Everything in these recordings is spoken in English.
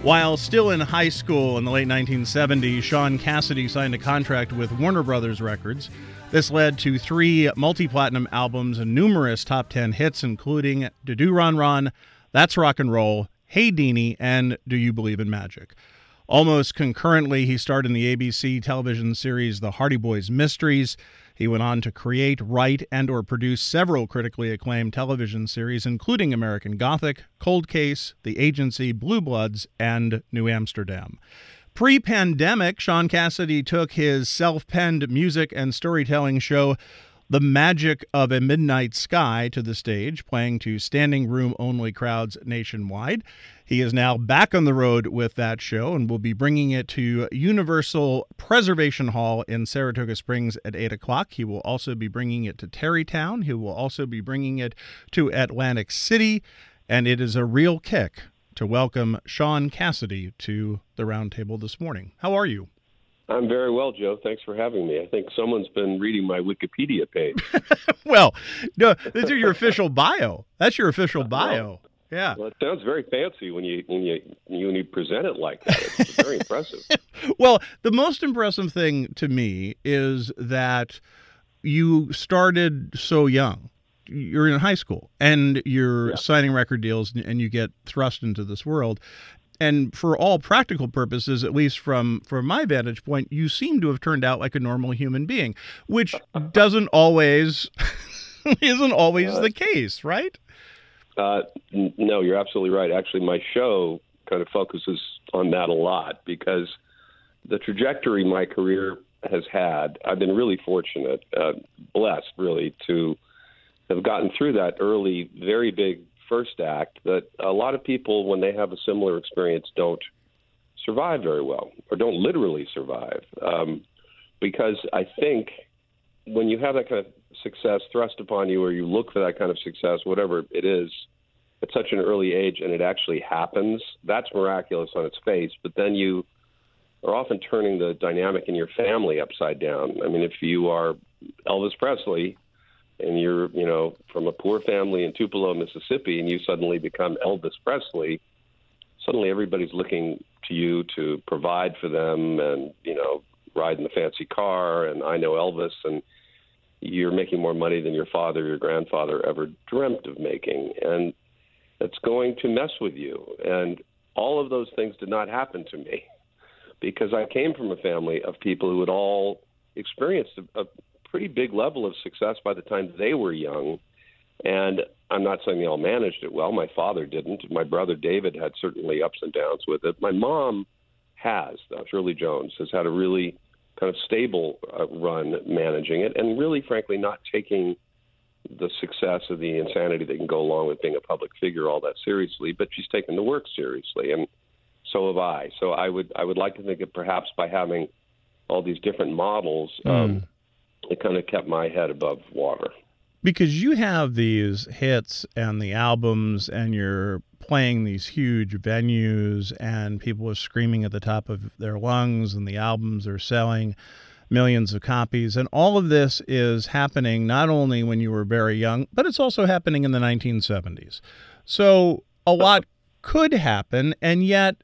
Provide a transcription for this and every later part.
While still in high school in the late 1970s, Sean Cassidy signed a contract with Warner Brothers Records. This led to 3 multi-platinum albums and numerous top 10 hits, including Do Ron Ron, That's Rock and Roll, Hey Deanie, and Do You Believe in Magic? Almost concurrently, he starred in the ABC television series The Hardy Boys Mysteries. He went on to create, write, and/or produce several critically acclaimed television series, including American Gothic, Cold Case, The Agency, Blue Bloods, and New Amsterdam. Pre-pandemic, Sean Cassidy took his self-penned music and storytelling show The Magic of a Midnight Sky to the stage, playing to standing room only crowds nationwide. He is now back on the road with that show and will be bringing it to Universal Preservation Hall in Saratoga Springs at 8 o'clock. He will also be bringing it to Tarrytown. He will also be bringing it to Atlantic City. And it is a real kick to welcome Sean Cassidy to the Roundtable this morning. How are you? I'm very well, Joe. Thanks for having me. I think someone's been reading my Wikipedia page. Well, no, this is your official bio. That's your official bio. Well, yeah. Well, it sounds very fancy when you present it like that. It's very impressive. Well, the most impressive thing to me is that you started so young. You're in high school and you're signing record deals and you get thrust into this world. And for all practical purposes, at least from my vantage point, you seem to have turned out like a normal human being, which isn't always the case, right? No, you're absolutely right. Actually, my show kind of focuses on that a lot because the trajectory my career has had, I've been really fortunate, blessed really, to have gotten through that early, very big first act that a lot of people, when they have a similar experience, don't survive very well or don't literally survive. Because I think when you have that kind of success thrust upon you or you look for that kind of success, whatever it is, at such an early age and it actually happens, that's miraculous on its face. But then you are often turning the dynamic in your family upside down. I mean, if you are Elvis Presley, and you're, from a poor family in Tupelo, Mississippi, and you suddenly become Elvis Presley, suddenly everybody's looking to you to provide for them and, ride in the fancy car, and I know Elvis, and you're making more money than your father, your grandfather ever dreamt of making, and it's going to mess with you. And all of those things did not happen to me because I came from a family of people who had all experienced a pretty big level of success by the time they were young. And I'm not saying they all managed it well. My father didn't. My brother David had certainly ups and downs with it. My mom has, Shirley Jones, has had a really kind of stable run managing it and really, frankly, not taking the success of the insanity that can go along with being a public figure all that seriously, but she's taken the work seriously, and so have I. So I would like to think that perhaps by having all these different models, it kind of kept my head above water. Because you have these hits and the albums and you're playing these huge venues and people are screaming at the top of their lungs and the albums are selling millions of copies. And all of this is happening not only when you were very young, but it's also happening in the 1970s. So a lot could happen. And yet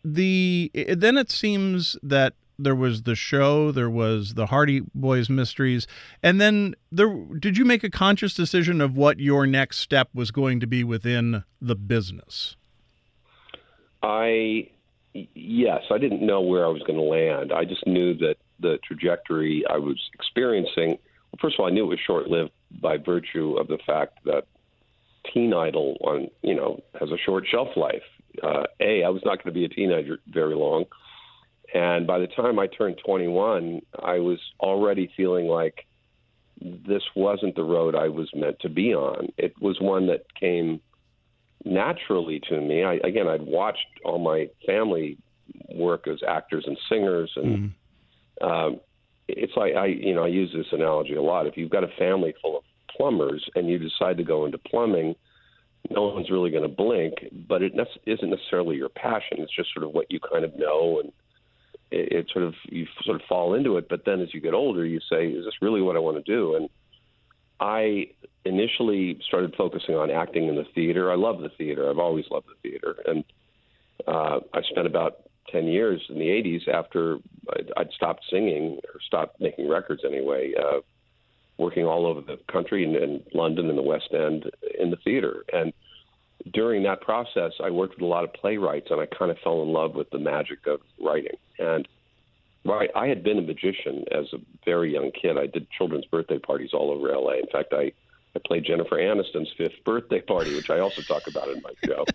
then it seems that there was the show, there was the Hardy Boys Mysteries, and then did you make a conscious decision of what your next step was going to be within the business? Yes, I didn't know where I was going to land. I just knew that the trajectory I was experiencing, well, first of all, I knew it was short-lived by virtue of the fact that Teen Idol has a short shelf life. I was not going to be a teenager very long. And by the time I turned 21, I was already feeling like this wasn't the road I was meant to be on. It was one that came naturally to me. I'd watched all my family work as actors and singers, and it's like I use this analogy a lot. If you've got a family full of plumbers and you decide to go into plumbing, no one's really going to blink, but it isn't necessarily your passion. It's just sort of what you kind of know, and you sort of fall into it. But then as you get older, you say, is this really what I want to do? And I initially started focusing on acting in the theater. I love the theater. I've always loved the theater. And I spent about 10 years in the 80s after I'd stopped singing, or stopped making records anyway, working all over the country and London and the West End in the theater. And during that process, I worked with a lot of playwrights, and I kind of fell in love with the magic of writing. And I had been a magician as a very young kid. I did children's birthday parties all over L.A. In fact, I played Jennifer Aniston's 5th birthday party, which I also talk about in my show.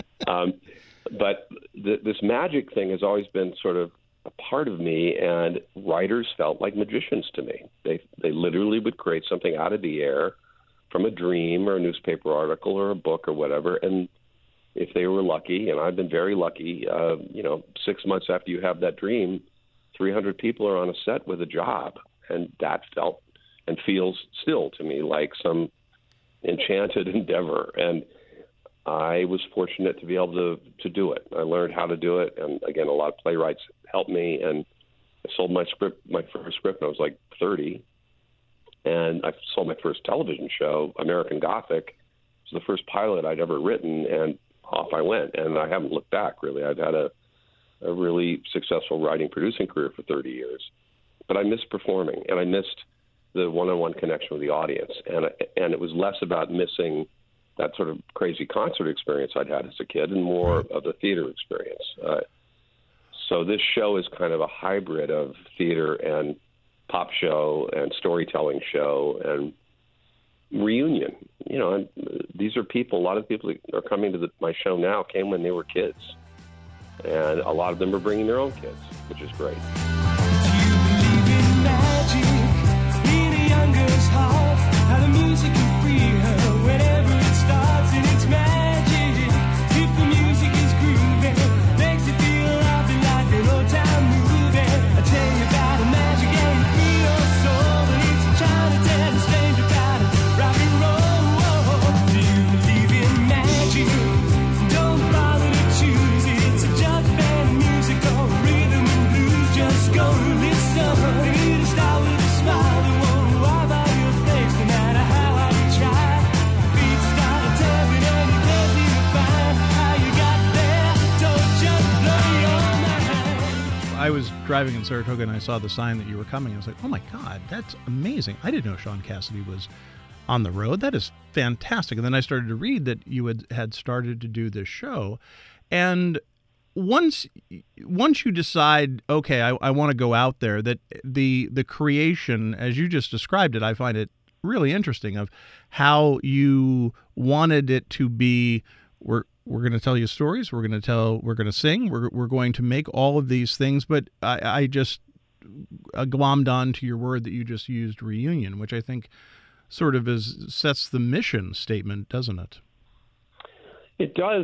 But this magic thing has always been sort of a part of me, and writers felt like magicians to me. They literally would create something out of the air from a dream or a newspaper article or a book or whatever, and if they were lucky, and I've been very lucky, 6 months after you have that dream, 300 people are on a set with a job, and that felt and feels still to me like some enchanted endeavor. And I was fortunate to be able to do it. I learned how to do it, and again, a lot of playwrights helped me. And I sold my first script when I was like 30, and I sold my first television show, American Gothic. It was the first pilot I'd ever written, and off I went. And I haven't looked back, really. I've had a really successful writing, producing career for 30 years. But I missed performing, and I missed the one-on-one connection with the audience. And it was less about missing that sort of crazy concert experience I'd had as a kid, and more of the theater experience. So this show is kind of a hybrid of theater and pop show and storytelling show and reunion. And these are people, a lot of people that are coming to my show now came when they were kids. And a lot of them are bringing their own kids, which is great. Do you believe in magic in a young girl's heart? How the music can free her whenever it starts, and it's magic. If the music is grooving, makes you feel alive and like an old time movie. I tell you about the magic and free your soul, and it's a child to tell a stranger about it. Rock and roll. Do you believe in magic? Don't bother to choose it. It's a jazz band musical, rhythm and blues. Just go listen. Read a style with a smile that won't wipe out your face, no matter how hard you try. Feet start tapping and you can't even find how you got there. Don't just blow your mind. I was driving in Saratoga and I saw the sign that you were coming. I was like, oh my God, that's amazing. I didn't know Shaun Cassidy was on the road. That is fantastic. And then I started to read that you had started to do this show. And once you decide, okay, I want to go out there, that the creation, as you just described it, I find it really interesting, of how you wanted it to be. We're going to tell you stories. We're going to sing. We're going to make all of these things. But I just glommed on to your word that you just used, reunion, which I think sort of sets the mission statement, doesn't it? It does.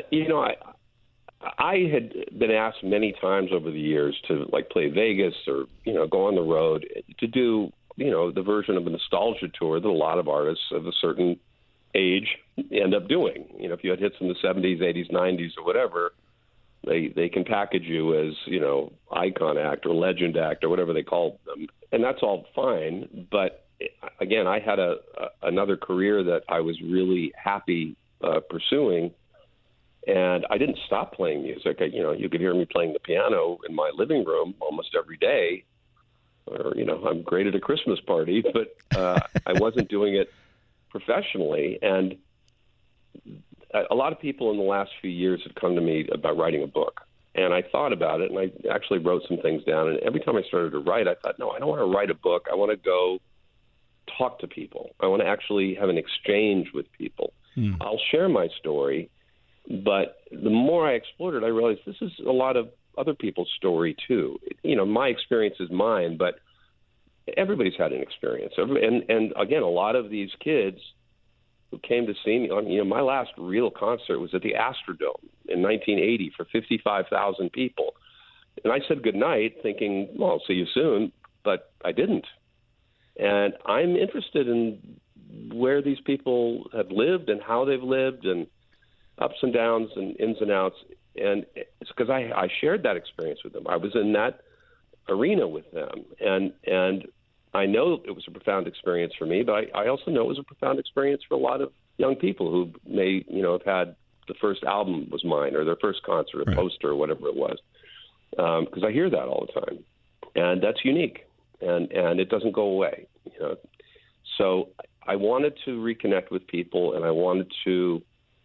I had been asked many times over the years to play Vegas or, go on the road to do, the version of a nostalgia tour that a lot of artists of a certain age end up doing. If you had hits in the 70s, 80s, 90s, or whatever, they can package you as, icon act or legend act or whatever they call them. And that's all fine. But again, I had another career that I was really happy pursuing. And I didn't stop playing music. You could hear me playing the piano in my living room almost every day. Or, I'm great at a Christmas party, but I wasn't doing it professionally. And a lot of people in the last few years have come to me about writing a book. And I thought about it, and I actually wrote some things down. And every time I started to write, I thought, no, I don't want to write a book. I want to go talk to people. I want to actually have an exchange with people. I'll share my story. But the more I explored it, I realized this is a lot of other people's story, too. My experience is mine, but everybody's had an experience. And again, a lot of these kids who came to see me, my last real concert was at the Astrodome in 1980 for 55,000 people. And I said goodnight thinking, well, I'll see you soon, but I didn't. And I'm interested in where these people have lived and how they've lived and ups and downs and ins and outs. And it's because I shared that experience with them. I was in that arena with them. And I know it was a profound experience for me, but I also know it was a profound experience for a lot of young people who may, have had the first album was mine, or their first concert, a poster, or whatever it was. Because I hear that all the time, and that's unique, and it doesn't go away. So I wanted to reconnect with people, and I wanted to,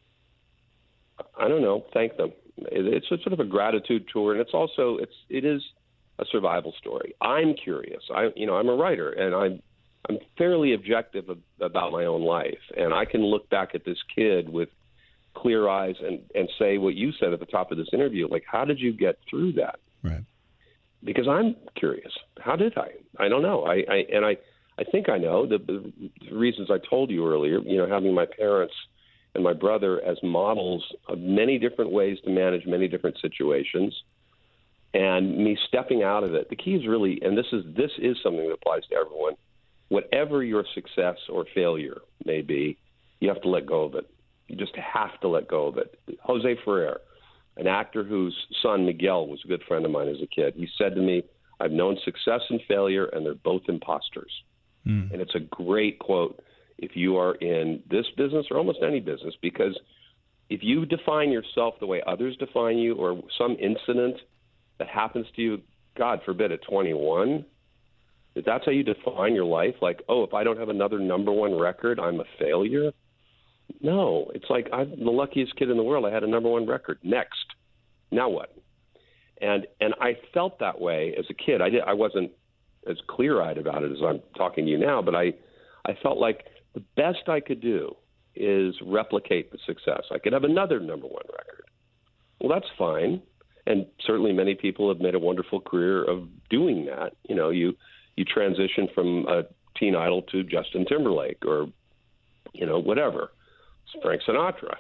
I don't know, thank them. It's a sort of a gratitude tour, and it is a survival story. I'm curious. I'm a writer, and I'm fairly objective about my own life, and I can look back at this kid with clear eyes and say what you said at the top of this interview, like, how did you get through that? Right. Because I'm curious. How did I? I don't know. I think I know the reasons I told you earlier, having my parents and my brother as models of many different ways to manage many different situations, and me stepping out of it. The key is really, and this is something that applies to everyone, whatever your success or failure may be, you have to let go of it. You just have to let go of it. Jose Ferrer, an actor whose son, Miguel, was a good friend of mine as a kid, he said to me, I've known success and failure, and they're both imposters. And it's a great quote if you are in this business or almost any business, because if you define yourself the way others define you, or some incident that happens to you, God forbid, at 21, if that's how you define your life, like, oh, if I don't have another number one record, I'm a failure. No, it's like I'm the luckiest kid in the world. I had a number one record. Next. Now what? And I felt that way as a kid. I wasn't as clear-eyed about it as I'm talking to you now, but I felt like the best I could do is replicate the success. I could have another number one record. Well, that's fine. And certainly many people have made a wonderful career of doing that. You transition from a teen idol to Justin Timberlake or, whatever, Frank Sinatra.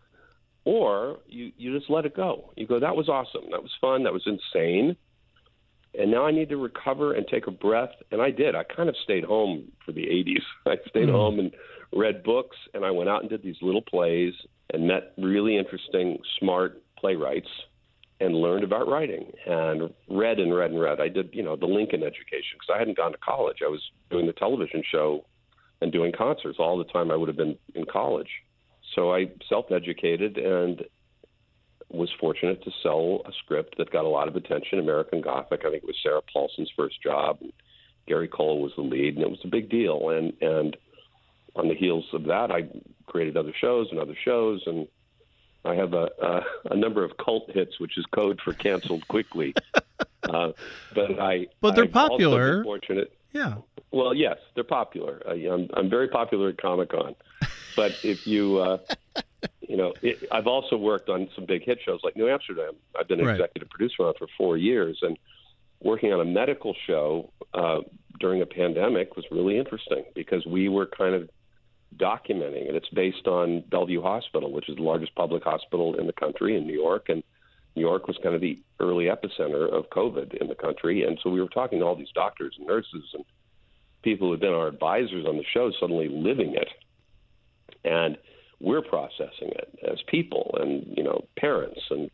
Or you just let it go. You go, that was awesome. That was fun. That was insane. And now I need to recover and take a breath. And I did. I kind of stayed home for the 80s. I stayed home and read books, and I went out and did these little plays and met really interesting, smart playwrights and learned about writing and read and read and read. I did, the Lincoln education because I hadn't gone to college. I was doing the television show and doing concerts all the time I would have been in college. So I self-educated and was fortunate to sell a script that got a lot of attention, American Gothic. I think it was Sarah Paulson's first job. And Gary Cole was the lead, and it was a big deal. And on the heels of that, I created other shows, and I have a number of cult hits, which is code for canceled quickly. But they're popular. Also fortunate. Yeah. Well, yes, they're popular. I'm very popular at Comic-Con. But if you, I've also worked on some big hit shows like New Amsterdam. I've been an executive producer on it for 4 years, and working on a medical show during a pandemic was really interesting because we were kind of documenting it. It's based on Bellevue Hospital, which is the largest public hospital in the country in New York, and New York was kind of the early epicenter of COVID in the country. And so we were talking to all these doctors and nurses and people who had been our advisors on the show suddenly living it. And we're processing it as people and, parents and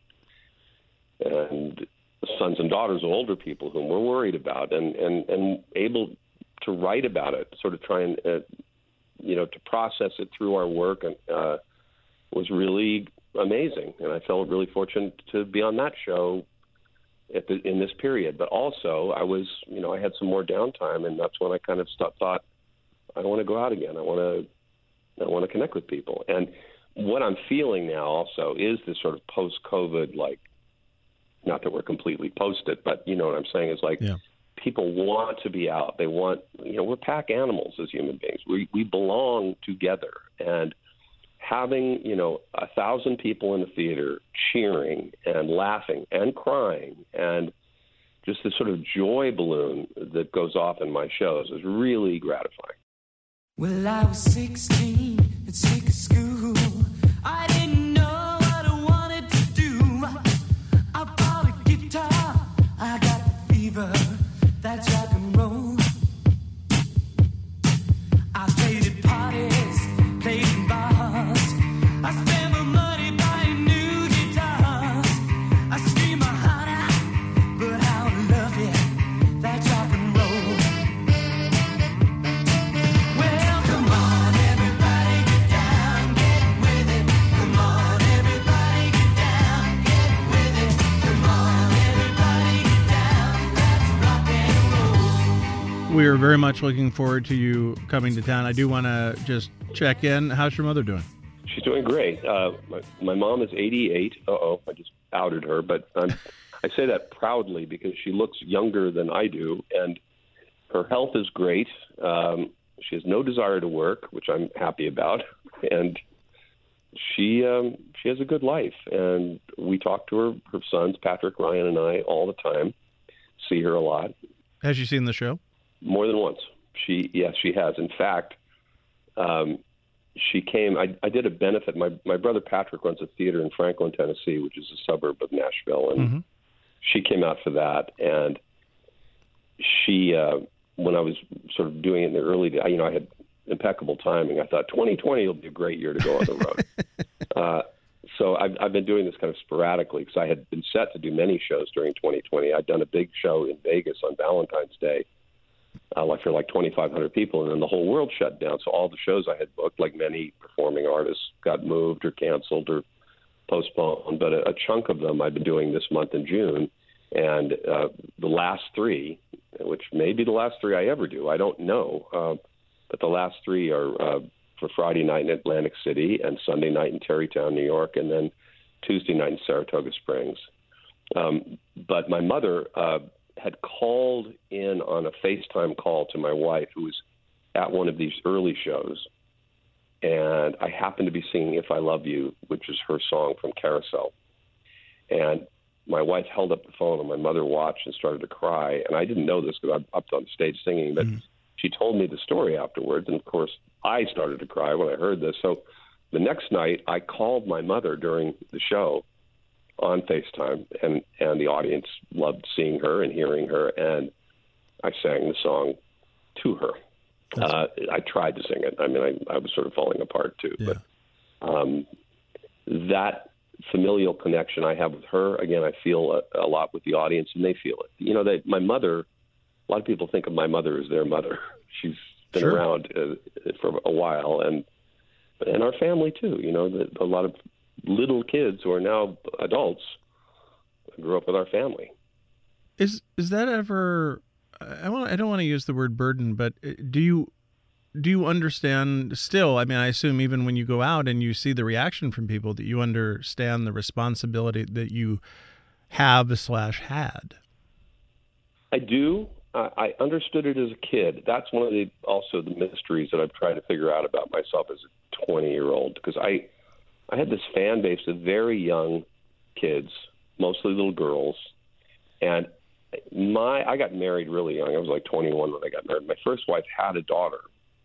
sons and daughters of older people whom we're worried about and able to write about it, sort of try and, to process it through our work and was really amazing. And I felt really fortunate to be on that show in this period. But also I was, I had some more downtime, and that's when I kind of thought, I want to go out again. I want to connect with people. And what I'm feeling now also is this sort of post-COVID, like, not that we're completely post it, but you know what I'm saying is like, people want to be out. They want, we're pack animals as human beings. We belong together. And having, 1,000 people in the theater cheering and laughing and crying and just this sort of joy balloon that goes off in my shows is really gratifying. Well, I was 16 and sick of school. I didn't know what I wanted to do. I bought a guitar, I got the fever, that's rock and roll. I played at parties, played in bars. I spent my money buying new guitars. I scream my heart out, but how I love you, that's rock and roll. Well, come on, everybody, get down, get with it. Come on, everybody. We are very much looking forward to you coming to town. I do want to just check in. How's your mother doing? She's doing great. My mom is 88. I just outed her, but I say that proudly because she looks younger than I do, and her health is great. She has no desire to work, which I'm happy about, and she has a good life. And we talk to her sons, Patrick, Ryan, and I, all the time. See her a lot. Has she seen the show? More than once. Yes, she has. In fact, she came. I did a benefit. My brother Patrick runs a theater in Franklin, Tennessee, which is a suburb of Nashville, and she came out for that. And she, when I was sort of doing it in the early days, I had impeccable timing. I thought 2020 will be a great year to go on the road. So I've been doing this kind of sporadically because I had been set to do many shows during 2020. I'd done a big show in Vegas on Valentine's Day, for like 2,500 people, and then the whole world shut down. So all the shows I had booked, like many performing artists, got moved or canceled or postponed. But a chunk of them I've been doing this month in June, and the last three, which may be the last three I ever do, I don't know, but the last three are for Friday night in Atlantic City and Sunday night in Tarrytown, New York, and then Tuesday night in Saratoga Springs. But my mother had called in on a FaceTime call to my wife, who was at one of these early shows, and I happened to be singing If I Love You, which is her song from Carousel. And my wife held up the phone, and my mother watched and started to cry. And I didn't know this because I'm up on stage singing, but she told me the story afterwards. And, of course, I started to cry when I heard this. So the next night, I called my mother during the show on FaceTime, and the audience loved seeing her and hearing her, and I sang the song to her. I tried to sing it. I mean, I was sort of falling apart too. Yeah. But that familial connection I have with her, again, I feel a lot with the audience, and they feel it. My mother, a lot of people think of my mother as their mother. She's been around for a while, and our family too. A lot of little kids who are now adults grew up with our family. Is that ever? I don't want to use the word burden, but do you understand still? I mean, I assume even when you go out and you see the reaction from people, that you understand the responsibility that you have/had. I do. I understood it as a kid. That's one of the mysteries that I've tried to figure out about myself as a 20-year-old, because I had this fan base of very young kids, mostly little girls, and I got married really young. I was like 21 when I got married. My first wife had a daughter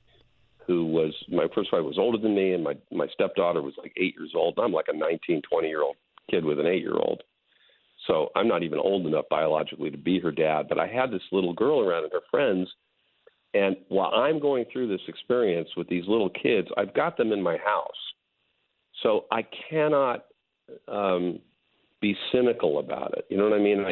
my first wife was older than me, and my stepdaughter was like 8 years old. I'm like a 19, 20-year-old kid with an 8-year-old. So I'm not even old enough biologically to be her dad, but I had this little girl around and her friends, and while I'm going through this experience with these little kids, I've got them in my house. So I cannot be cynical about it. You know what I mean?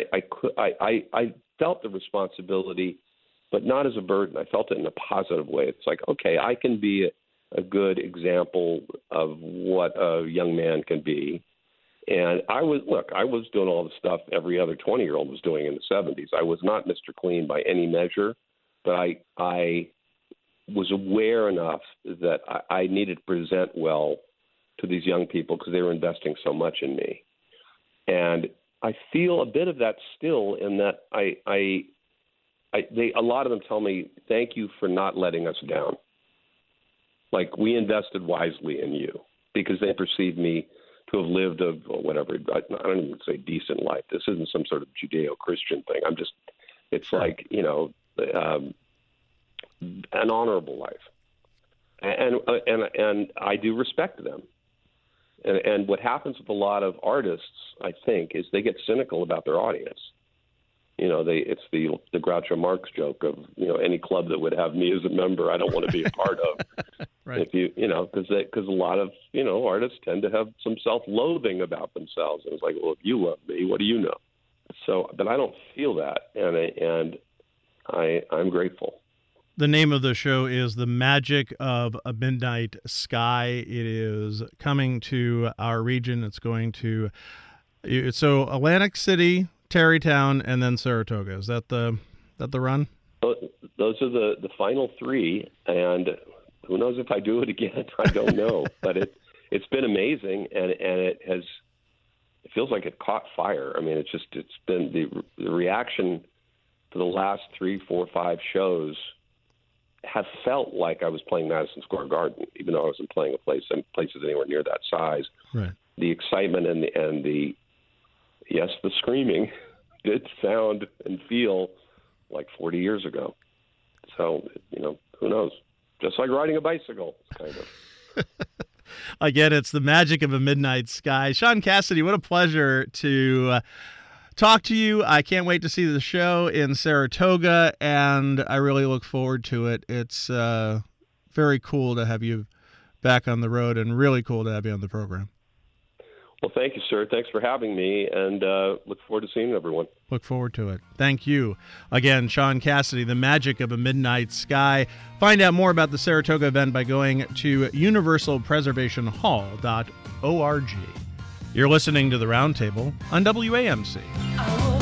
I felt the responsibility, but not as a burden. I felt it in a positive way. It's like, okay, I can be a good example of what a young man can be. And I was doing all the stuff every other 20-year-old was doing in the 70s. I was not Mr. Clean by any measure, but I was aware enough that I needed to present well to these young people because they were investing so much in me. And I feel a bit of that still in that a lot of them tell me, thank you for not letting us down. Like, we invested wisely in you, because they perceive me to have lived I don't even say decent life. This isn't some sort of Judeo-Christian thing. It's like, an honorable life. And I do respect them. And what happens with a lot of artists, I think, is they get cynical about their audience. It's the Groucho Marx joke of, any club that would have me as a member, I don't want to be a part of. Right. Because a lot of, artists tend to have some self-loathing about themselves. And it's like, well, if you love me, what do you know? So, but I don't feel that. And I'm grateful. The name of the show is The Magic of a Midnight Sky. It is coming to our region. It's going to, so Atlantic City, Tarrytown, and then Saratoga. Is that the run? those are the final three, and who knows if I do it again? I don't know, but it's been amazing, and it feels like it caught fire. I mean, it's been the reaction for the last 3, 4, 5 shows have felt like I was playing Madison Square Garden, even though I wasn't playing places anywhere near that size. Right. The excitement and the the screaming did sound and feel like 40 years ago. So, who knows? Just like riding a bicycle, kind of. Again, it's the magic of a midnight sky. Shaun Cassidy, what a pleasure to talk to you. I can't wait to see the show in Saratoga, and I really look forward to it. It's very cool to have you back on the road, and really cool to have you on the program. Well, thank you, sir. Thanks for having me, and look forward to seeing everyone. Look forward to it. Thank you. Again, Shaun Cassidy, the magic of a midnight sky. Find out more about the Saratoga event by going to universalpreservationhall.org. You're listening to The Roundtable on WAMC.